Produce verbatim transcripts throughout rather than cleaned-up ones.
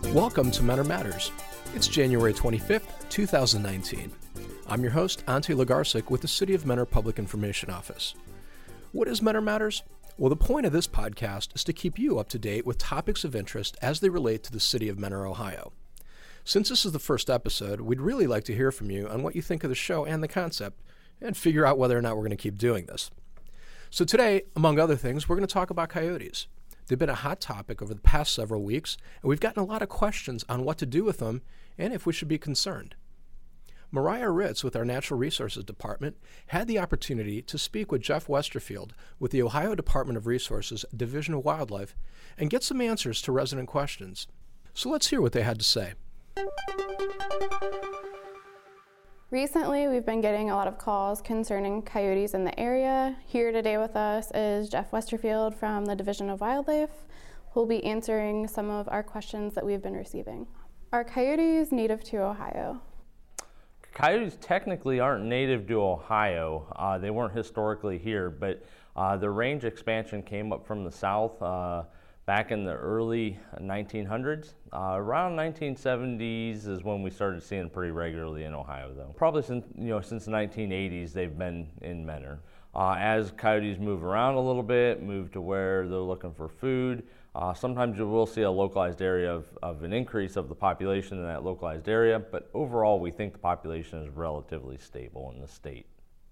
Welcome to Mentor Matters. It's January twenty-fifth, two thousand nineteen. I'm your host, Ante Legarczyk with the City of Mentor Public Information Office. What is Mentor Matters? Well, the point of this podcast is to keep you up to date with topics of interest as they relate to the City of Mentor, Ohio. Since this is the first episode, we'd really like to hear from you on what you think of the show and the concept, and figure out whether or not we're going to keep doing this. So today, among other things, we're going to talk about coyotes. They've been a hot topic over the past several weeks, and we've gotten a lot of questions on what to do with them and if we should be concerned. Mariah Ritz with our Natural Resources Department had the opportunity to speak with Jeff Westerfield with the Ohio Department of Resources Division of Wildlife and get some answers to resident questions. So let's hear what they had to say. Recently, we've been getting a lot of calls concerning coyotes in the area. Here today with us is Jeff Westerfield from the Division of Wildlife, who will be answering some of our questions that we've been receiving. Are coyotes native to Ohio? Coyotes technically aren't native to Ohio. Uh, they weren't historically here, but uh, the range expansion came up from the south uh, back in the early nineteen hundreds. Uh, around nineteen seventies is when we started seeing pretty regularly in Ohio, though. Probably since you know since the nineteen eighties, they've been in Mentor. Uh, as coyotes move around a little bit, move to where they're looking for food, uh, sometimes you will see a localized area of, of an increase of the population in that localized area, but overall we think the population is relatively stable in the state.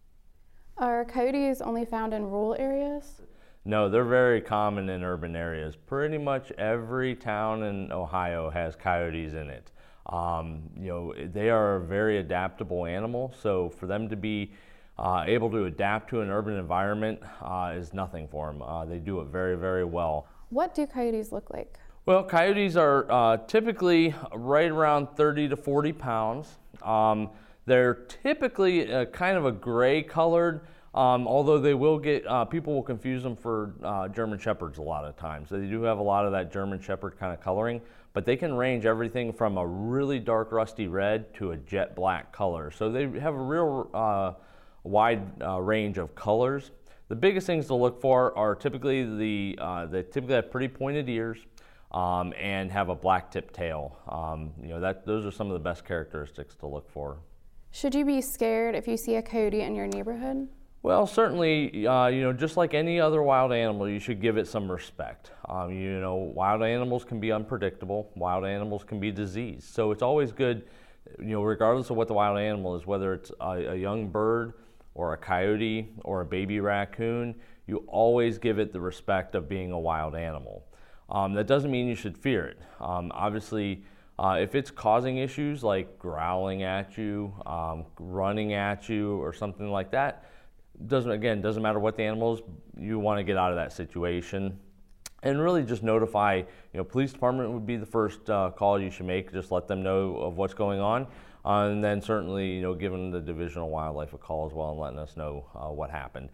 Are coyotes only found in rural areas? No, they're very common in urban areas. Pretty much every town in Ohio has coyotes in it. Um, you know, they are a very adaptable animal, so for them to be uh, able to adapt to an urban environment uh, is nothing for them. Uh, they do it very, very well. What do coyotes look like? Well, coyotes are uh, typically right around thirty to forty pounds. Um, they're typically uh, kind of a gray colored. Um, although they will get, uh, people will confuse them for uh, German Shepherds a lot of times. They do have a lot of that German Shepherd kind of coloring, but they can range everything from a really dark rusty red to a jet black color. So they have a real uh, wide uh, range of colors. The biggest things to look for are typically the, uh, they typically have pretty pointed ears um, and have a black tip tail. Um, you know, that, those are some of the best characteristics to look for. Should you be scared if you see a coyote in your neighborhood? Well, certainly, uh, you know, just like any other wild animal, you should give it some respect. Um, you know, wild animals can be unpredictable. Wild animals can be diseased. So it's always good, you know, regardless of what the wild animal is, whether it's a, a young bird or a coyote or a baby raccoon, you always give it the respect of being a wild animal. Um, that doesn't mean you should fear it. Um, obviously, uh, if it's causing issues like growling at you, um, running at you, or something like that, Doesn't again doesn't matter what the animal is, you want to get out of that situation, and really just notify. You know, police department would be the first uh, call you should make. Just let them know of what's going on, uh, and then certainly you know giving the Division of Wildlife a call as well and letting us know uh, what happened.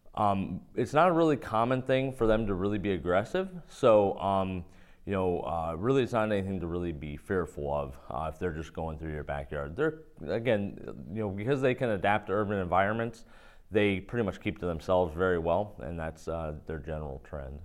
Um, it's not a really common thing for them to really be aggressive, so um, you know uh, really it's not anything to really be fearful of uh, if they're just going through your backyard. They're again you know because they can adapt to urban environments. They pretty much keep to themselves very well, and that's uh, their general trend.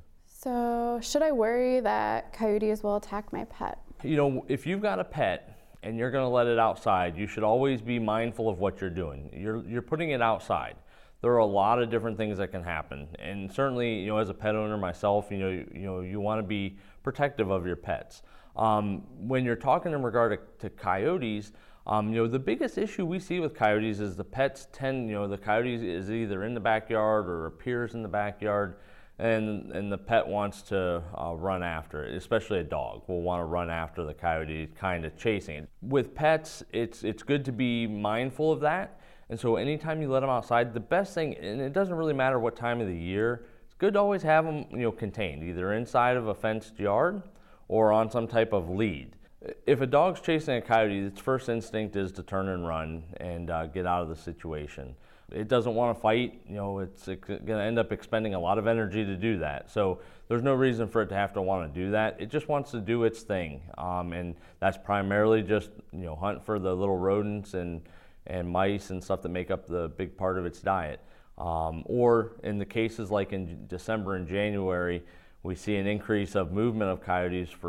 So should I worry that coyotes will attack my pet? You know, if you've got a pet and you're going to let it outside, you should always be mindful of what you're doing. You're you're putting it outside. There are a lot of different things that can happen, and certainly, you know, as a pet owner myself, you know, you, you know, you want to be protective of your pets. Um, when you're talking in regard to, to coyotes. Um, you know, the biggest issue we see with coyotes is the pets tend, you know, the coyote is either in the backyard or appears in the backyard, and and the pet wants to uh, run after it, especially a dog will want to run after the coyote, kind of chasing it. With pets, it's it's good to be mindful of that, and so anytime you let them outside, the best thing, and it doesn't really matter what time of the year, it's good to always have them, you know, contained, either inside of a fenced yard or on some type of lead. If a dog's chasing a coyote, its first instinct is to turn and run and uh, get out of the situation. It doesn't want to fight, you know, it's going to end up expending a lot of energy to do that. So there's no reason for it to have to want to do that. It just wants to do its thing. Um, and that's primarily just, you know, hunt for the little rodents and, and mice and stuff that make up the big part of its diet. Um, or in the cases like in December and January, we see an increase of movement of coyotes for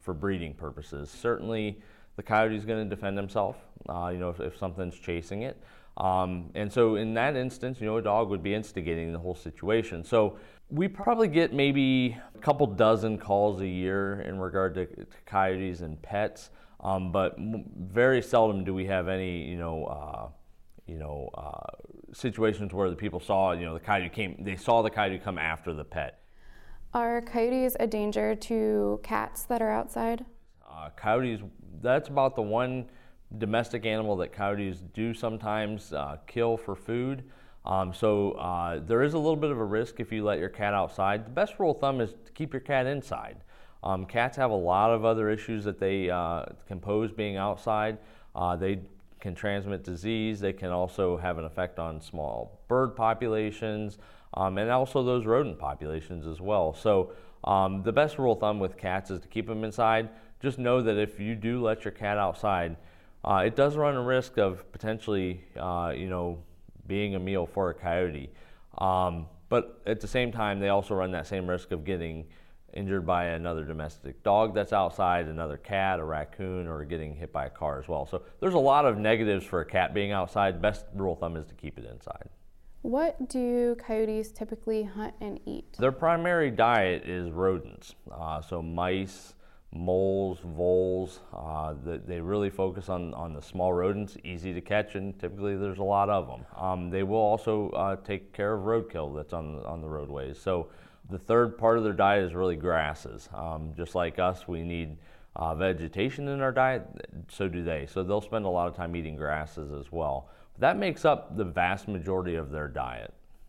for breeding purposes. Certainly, the coyote is going to defend himself, uh, you know, if, if something's chasing it. Um, and so in that instance, you know, a dog would be instigating the whole situation. So we probably get maybe a couple dozen calls a year in regard to, to coyotes and pets, um, but m- very seldom do we have any, you know, uh, you know, uh, situations where the people saw, you know, the coyote came, they saw the coyote come after the pet. Are coyotes a danger to cats that are outside? Uh, coyotes, that's about the one domestic animal that coyotes do sometimes uh, kill for food. Um, so uh, there is a little bit of a risk if you let your cat outside. The best rule of thumb is to keep your cat inside. Um, cats have a lot of other issues that they uh, can pose being outside. Uh, they can transmit disease. They can also have an effect on small bird populations, um, and also those rodent populations as well. So um, the best rule of thumb with cats is to keep them inside. Just know that if you do let your cat outside, uh, it does run a risk of potentially, uh, you know, being a meal for a coyote. Um, but at the same time, they also run that same risk of getting injured by another domestic dog that's outside, another cat, a raccoon, or getting hit by a car as well. So there's a lot of negatives for a cat being outside. Best rule of thumb is to keep it inside. What do coyotes typically hunt and eat? Their primary diet is rodents, uh, so mice, moles, voles. Uh, they, they really focus on, on the small rodents, easy to catch, and typically there's a lot of them. Um, they will also uh, take care of roadkill that's on, on the roadways. So the third part of their diet is really grasses. Um, just like us, we need uh, vegetation in our diet, so do they. So they'll spend a lot of time eating grasses as well. But that makes up the vast majority of their diet.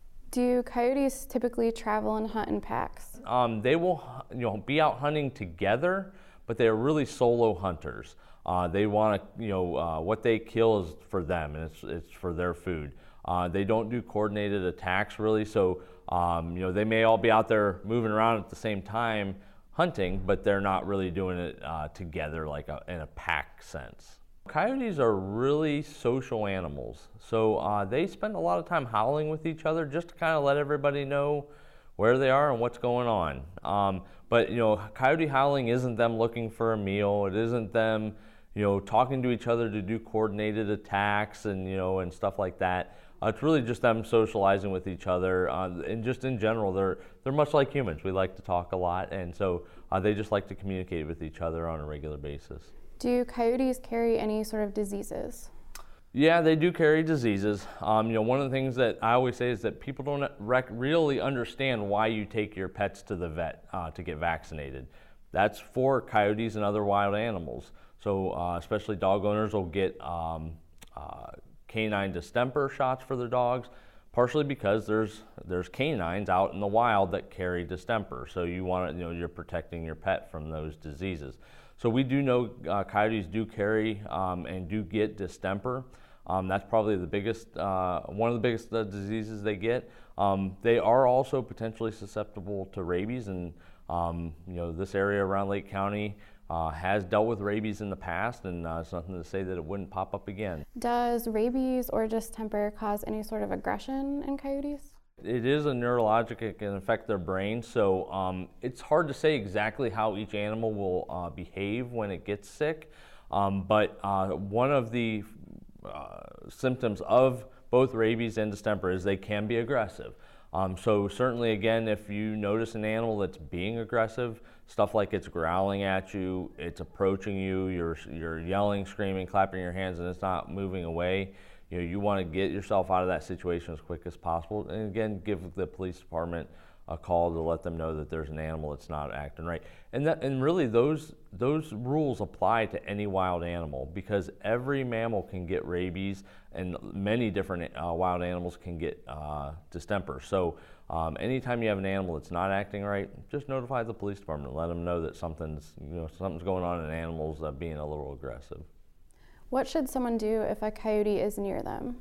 Do coyotes typically travel and hunt in packs? Um, they will, you know, be out hunting together, but they are really solo hunters. Uh, they want to, you know, uh, what they kill is for them, and it's it's for their food. Uh, they don't do coordinated attacks really, so um, you know, they may all be out there moving around at the same time hunting, but they're not really doing it uh, together like a, in a pack sense. Coyotes are really social animals, so uh, they spend a lot of time howling with each other just to kind of let everybody know where they are and what's going on. Um, but you know, coyote howling isn't them looking for a meal. It isn't them, you know, talking to each other to do coordinated attacks and you know and stuff like that. Uh, it's really just them socializing with each other, uh, and just in general, they're they're much like humans. We like to talk a lot, and so uh, they just like to communicate with each other on a regular basis. Do coyotes carry any sort of diseases? Yeah, they do carry diseases. Um, you know, one of the things that I always say is that people don't rec- really understand why you take your pets to the vet uh, to get vaccinated. That's for coyotes and other wild animals. So uh, especially dog owners will get um, uh, canine distemper shots for their dogs, partially because there's there's canines out in the wild that carry distemper. So you want to, you know, you're protecting your pet from those diseases. So we do know uh, coyotes do carry um, and do get distemper. Um, that's probably the biggest, uh, one of the biggest uh, diseases they get. Um, they are also potentially susceptible to rabies, and um, you know, this area around Lake County uh, has dealt with rabies in the past, and uh, it's nothing to say that it wouldn't pop up again. Does rabies or distemper cause any sort of aggression in coyotes? It is a neurologic, it can affect their brain, so um, it's hard to say exactly how each animal will uh, behave when it gets sick, um, but uh, one of the uh, symptoms of both rabies and distemper is they can be aggressive. Um, so certainly, again, if you notice an animal that's being aggressive, stuff like it's growling at you, it's approaching you, you're, you're yelling, screaming, clapping your hands, and it's not moving away, you know, you want to get yourself out of that situation as quick as possible. And again, give the police department a call to let them know that there's an animal that's not acting right. And that, and really those those rules apply to any wild animal, because every mammal can get rabies, and many different uh, wild animals can get uh, distemper. So um, anytime you have an animal that's not acting right, just notify the police department and let them know that something's you know something's going on in animals uh, being a little aggressive. What should someone do if a coyote is near them?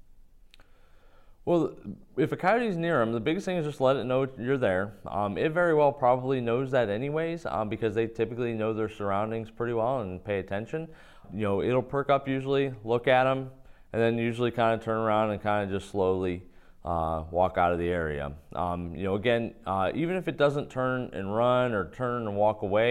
Well, if a coyote is near them, the biggest thing is just let it know you're there. Um, it very well probably knows that anyways, um, because they typically know their surroundings pretty well and pay attention. You know, it'll perk up usually, look at them, and then usually kind of turn around and kind of just slowly uh, walk out of the area. Um, you know, again, uh, even if it doesn't turn and run or turn and walk away,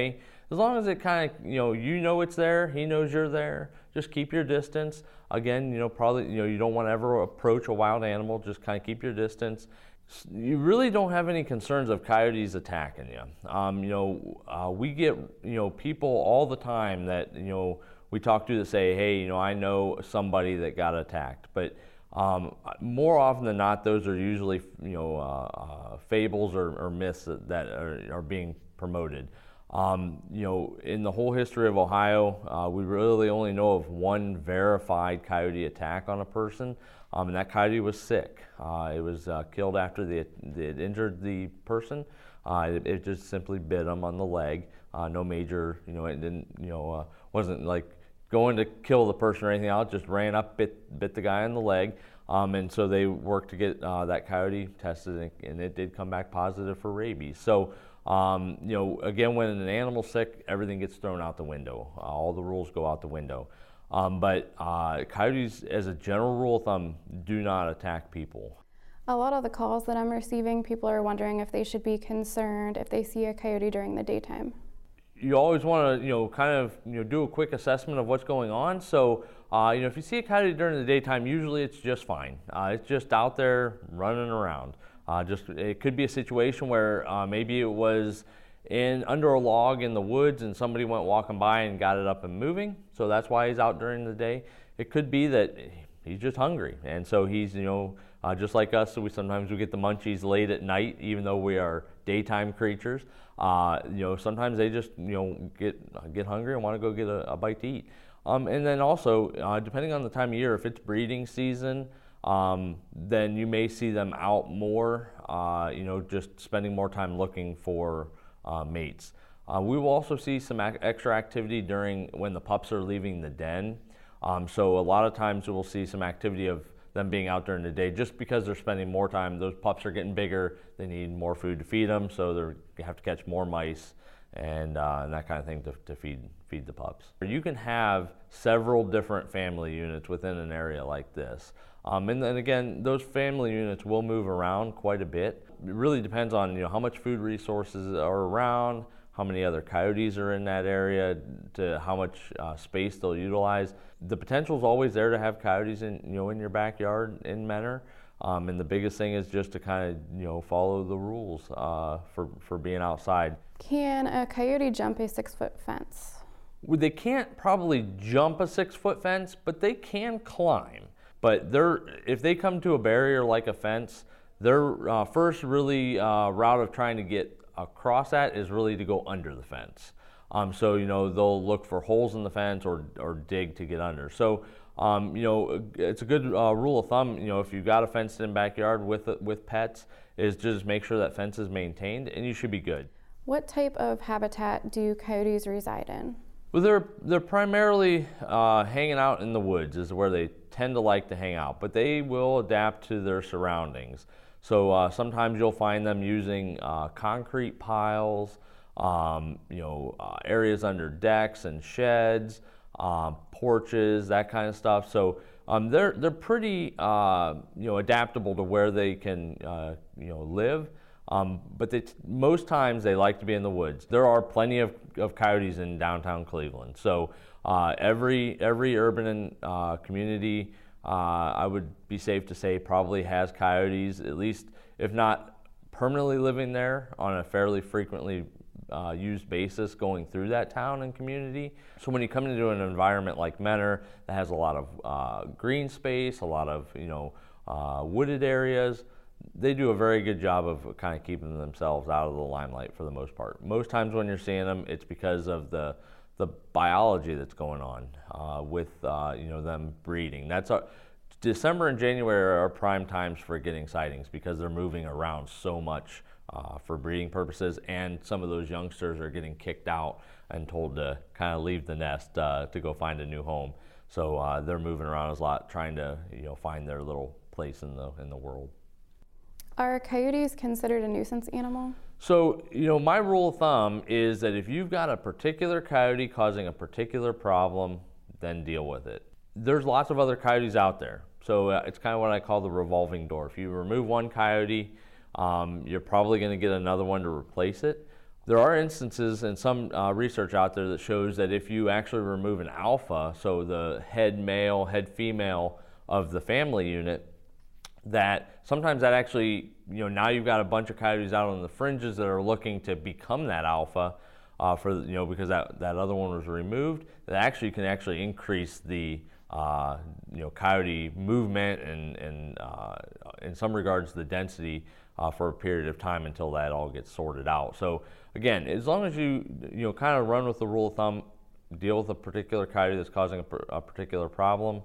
As long as it kind of, you know, you know it's there, he knows you're there, just keep your distance. Again, you know, probably, you know, you don't want to ever approach a wild animal, just kind of keep your distance. You really don't have any concerns of coyotes attacking you. Um, you know, uh, we get, you know, people all the time that, you know, we talk to that say, hey, you know, I know somebody that got attacked. But um, more often than not, those are usually, you know, uh, uh, fables or, or myths that, that are, are being promoted. Um, you know, in the whole history of Ohio, uh, we really only know of one verified coyote attack on a person, um, and that coyote was sick. Uh, it was uh, killed after they, they had injured the person. Uh, it, it just simply bit them on the leg. Uh, no major, you know, it didn't, you know, uh, wasn't like going to kill the person or anything else. Just ran up, bit, bit the guy on the leg, um, and so they worked to get uh, that coyote tested, and, and it did come back positive for rabies. So. Um, you know, again, when an animal's sick, everything gets thrown out the window. Uh, all the rules go out the window. Um, but uh, coyotes, as a general rule of thumb, do not attack people. A lot of the calls that I'm receiving, people are wondering if they should be concerned if they see a coyote during the daytime. You always want to, you know, kind of, you know, do a quick assessment of what's going on. So, uh, you know, if you see a coyote during the daytime, usually it's just fine. Uh, it's just out there running around. Uh, just it could be a situation where uh, maybe it was in under a log in the woods and somebody went walking by and got it up and moving, so that's why he's out during the day. It could be that he's just hungry, and so he's, you know, uh, just like us. So we sometimes we get the munchies late at night, even though we are daytime creatures. Uh, you know, sometimes they just, you know, get get hungry and want to go get a, a bite to eat. Um, and then also, uh, depending on the time of year, if it's breeding season, Um, then you may see them out more, uh, you know, just spending more time looking for uh, mates. Uh, we will also see some ac- extra activity during when the pups are leaving the den. Um, so a lot of times we'll see some activity of them being out during the day just because they're spending more time. Those pups are getting bigger, they need more food to feed them, so they have to catch more mice and, uh, and that kind of thing to, to feed, feed the pups. You can have several different family units within an area like this. Um, and then again, those family units will move around quite a bit. It really depends on, you know, how much food resources are around, how many other coyotes are in that area, to how much uh, space they'll utilize. The potential is always there to have coyotes in, you know, in your backyard in Mentor. Um, and the biggest thing is just to kind of, you know, follow the rules uh, for, for being outside. Can a coyote jump a six-foot fence? Well, they can't probably jump a six-foot fence, but they can climb. But they're, if they come to a barrier like a fence, their uh, first really uh, route of trying to get across that is really to go under the fence. Um, so, you know, they'll look for holes in the fence or, or dig to get under. So, um, you know, it's a good uh, rule of thumb, you know, if you've got a fenced-in backyard with, with pets, is just make sure that fence is maintained and you should be good. What type of habitat do coyotes reside in? Well, they're, they're primarily uh, hanging out in the woods is where they tend to like to hang out, but they will adapt to their surroundings. So uh, sometimes you'll find them using uh, concrete piles, um, you know, uh, areas under decks and sheds, uh, porches, that kind of stuff. So um, they're they're pretty uh, you know, adaptable to where they can uh, you know, live. Um, but they, most times they like to be in the woods. There are plenty of, of coyotes in downtown Cleveland. So uh, every every urban uh, community, uh, I would be safe to say, probably has coyotes, at least if not permanently living there, on a fairly frequently uh, used basis going through that town and community. So when you come into an environment like Mentor that has a lot of uh, green space, a lot of, you know, uh, wooded areas, they do a very good job of kind of keeping themselves out of the limelight for the most part. Most times when you're seeing them, it's because of the the biology that's going on uh, with uh, you know, them breeding. That's our, December and January are prime times for getting sightings because they're moving around so much uh, for breeding purposes, and some of those youngsters are getting kicked out and told to kind of leave the nest uh, to go find a new home. So uh, they're moving around a lot, trying to, you know, find their little place in the in the world. Are coyotes considered a nuisance animal? So, you know, my rule of thumb is that if you've got a particular coyote causing a particular problem, then deal with it. There's lots of other coyotes out there. So uh, it's kind of what I call the revolving door. If you remove one coyote, um, you're probably going to get another one to replace it. There are instances and some uh, research out there that shows that if you actually remove an alpha, so the head male, head female of the family unit, that sometimes that actually, you know, now you've got a bunch of coyotes out on the fringes that are looking to become that alpha uh, for, you know, because that, that other one was removed, that actually can actually increase the, uh, you know, coyote movement and, and uh, in some regards the density uh, for a period of time until that all gets sorted out. So again, as long as you, you know, kind of run with the rule of thumb, deal with a particular coyote that's causing a, a particular problem,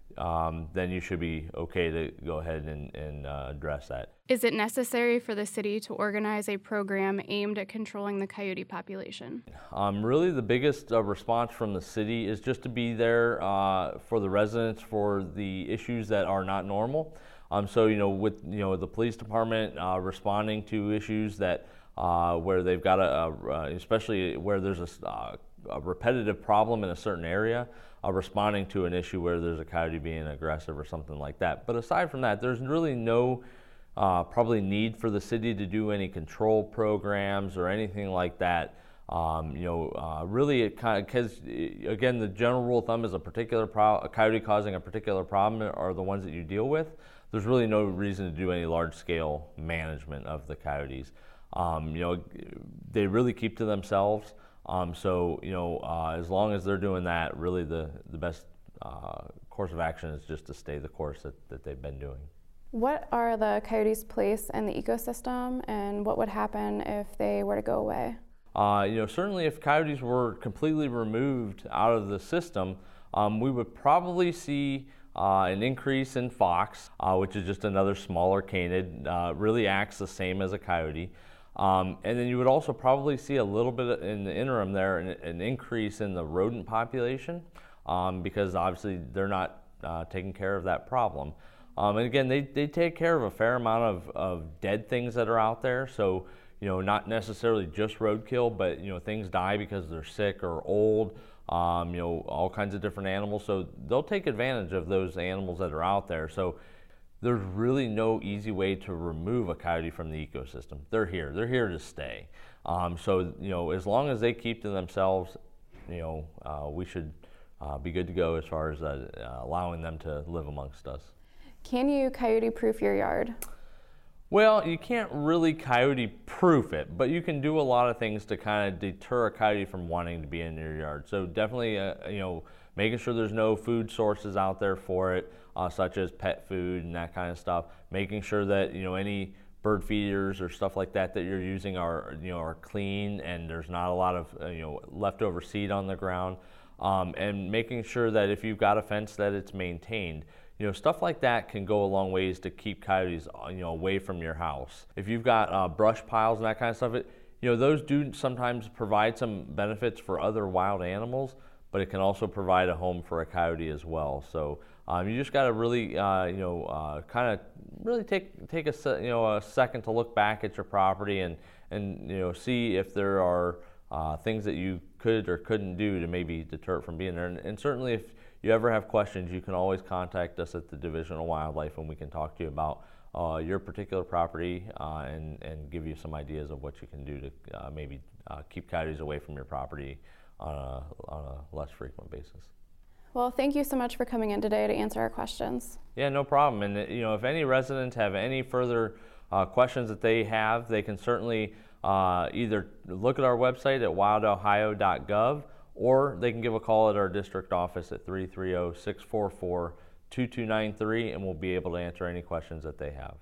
Um, then you should be okay to go ahead and, and uh, address that. Is it necessary for the city to organize a program aimed at controlling the coyote population? Um, really the biggest uh, response from the city is just to be there uh, for the residents for the issues that are not normal. Um, so, you know, with, you know, the police department uh, responding to issues that uh, where they've got a, a, especially where there's a, uh, a repetitive problem in a certain area, Uh, responding to an issue where there's a coyote being aggressive or something like that. But aside from that, there's really no uh, probably need for the city to do any control programs or anything like that. Um, you know, uh, really it kind of, because again, the general rule of thumb is a particular pro- a coyote causing a particular problem are the ones that you deal with. There's really no reason to do any large-scale management of the coyotes. Um, you know, they really keep to themselves. Um, so, you know, uh, as long as they're doing that, really the, the best uh, course of action is just to stay the course that, that they've been doing. What are the coyotes' place in the ecosystem, and what would happen if they were to go away? Uh, you know, certainly if coyotes were completely removed out of the system, um, we would probably see uh, an increase in fox, uh, which is just another smaller canid, uh, really acts the same as a coyote. Um, and then you would also probably see a little bit in the interim there, an, an increase in the rodent population, um, because obviously they're not uh, taking care of that problem. Um, and again, they, they take care of a fair amount of, of dead things that are out there. So, you know, not necessarily just roadkill, but, you know, things die because they're sick or old, um, you know, all kinds of different animals. So they'll take advantage of those animals that are out there. So there's really no easy way to remove a coyote from the ecosystem. They're here. They're here to stay. Um, so, you know, as long as they keep to themselves, you know, uh, we should uh, be good to go as far as uh, uh, allowing them to live amongst us. Can you coyote-proof your yard? Well, you can't really coyote-proof it, but you can do a lot of things to kind of deter a coyote from wanting to be in your yard. So definitely, uh, you know, making sure there's no food sources out there for it, uh, such as pet food and that kind of stuff. Making sure that, you know, any bird feeders or stuff like that that you're using are, you know, are clean and there's not a lot of, uh, you know, leftover seed on the ground. Um, and making sure that if you've got a fence that it's maintained. You know, stuff like that can go a long ways to keep coyotes, you know, away from your house. If you've got uh, brush piles and that kind of stuff, it, you know, those do sometimes provide some benefits for other wild animals, but it can also provide a home for a coyote as well. So um, you just got to really, uh, you know, uh, kind of really take take a se- you know a second to look back at your property and and you know see if there are uh, things that you could or couldn't do to maybe deter it from being there. And, and certainly, if you ever have questions, you can always contact us at the Division of Wildlife, and we can talk to you about uh, your particular property uh, and and give you some ideas of what you can do to uh, maybe uh, keep coyotes away from your property on a, on a less frequent basis. Well, thank you so much for coming in today to answer our questions. Yeah, no problem. And you know, if any residents have any further uh, questions that they have, they can certainly uh, either look at our website at wild ohio dot gov, or they can give a call at our district office at three three zero, six four four, two two nine three, and we'll be able to answer any questions that they have.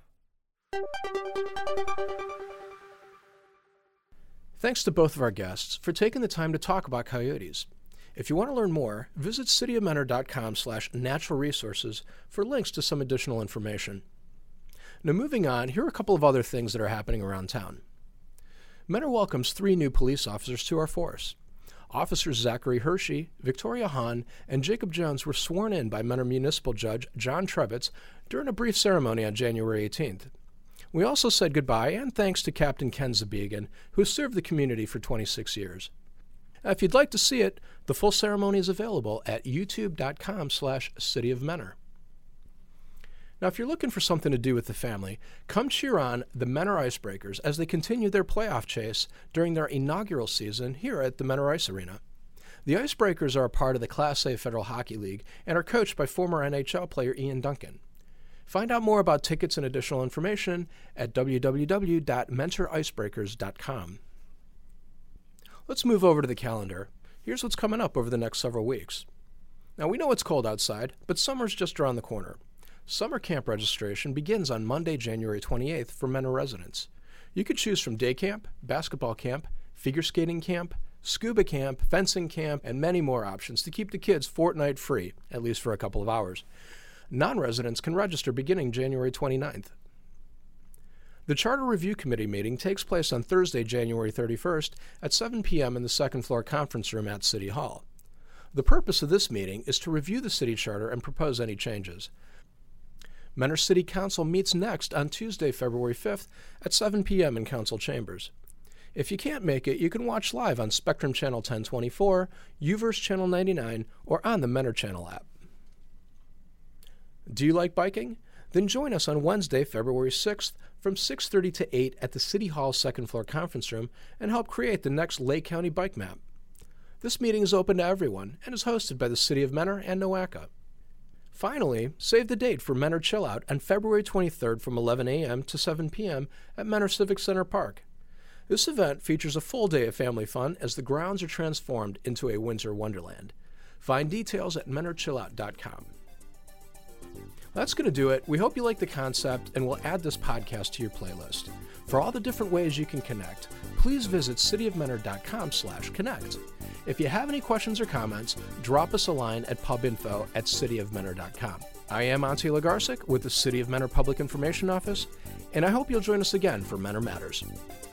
Thanks to both of our guests for taking the time to talk about coyotes. If you want to learn more, visit city of mentor dot com slash natural resources for links to some additional information. Now moving on, here are a couple of other things that are happening around town. Mentor welcomes three new police officers to our force. Officers Zachary Hershey, Victoria Hahn, and Jacob Jones were sworn in by Mentor Municipal Judge John Trevitz during a brief ceremony on January eighteenth. We also said goodbye and thanks to Captain Ken Zabegan, who served the community for twenty-six years. If you'd like to see it, the full ceremony is available at youtube dot com slash city of mentor. Now, if you're looking for something to do with the family, come cheer on the Mentor Icebreakers as they continue their playoff chase during their inaugural season here at the Mentor Ice Arena. The Icebreakers are a part of the Class A Federal Hockey League and are coached by former N H L player Ian Duncan. Find out more about tickets and additional information at w w w dot mentor icebreakers dot com. Let's move over to the calendar. Here's what's coming up over the next several weeks. Now, we know it's cold outside, but summer's just around the corner. Summer camp registration begins on Monday, January twenty-eighth for Mentor residents. You could choose from day camp, basketball camp, figure skating camp, scuba camp, fencing camp, and many more options to keep the kids fortnight free, at least for a couple of hours. Non-residents can register beginning January twenty-ninth. The Charter Review Committee meeting takes place on Thursday, January thirty-first at seven p.m. in the second floor conference room at City Hall. The purpose of this meeting is to review the city charter and propose any changes. Mentor City Council meets next on Tuesday, February fifth at seven p.m. in Council Chambers. If you can't make it, you can watch live on Spectrum Channel ten twenty-four, U-verse Channel ninety-nine, or on the Mentor Channel app. Do you like biking? Then join us on Wednesday, February sixth from six thirty to eight at the City Hall second floor conference room and help create the next Lake County Bike Map. This meeting is open to everyone and is hosted by the City of Mentor and NOACA. Finally, save the date for Mentor Chill Out on February twenty-third from eleven a.m. to seven p.m. at Mentor Civic Center Park. This event features a full day of family fun as the grounds are transformed into a winter wonderland. Find details at mentor chill out dot com. That's going to do it. We hope you like the concept, and we'll add this podcast to your playlist. For all the different ways you can connect, please visit city of mentor dot com slash connect. If you have any questions or comments, drop us a line at pubinfo at city of mentor dot com. I am Ante Legarczyk with the City of Mentor Public Information Office, and I hope you'll join us again for Mentor Matters.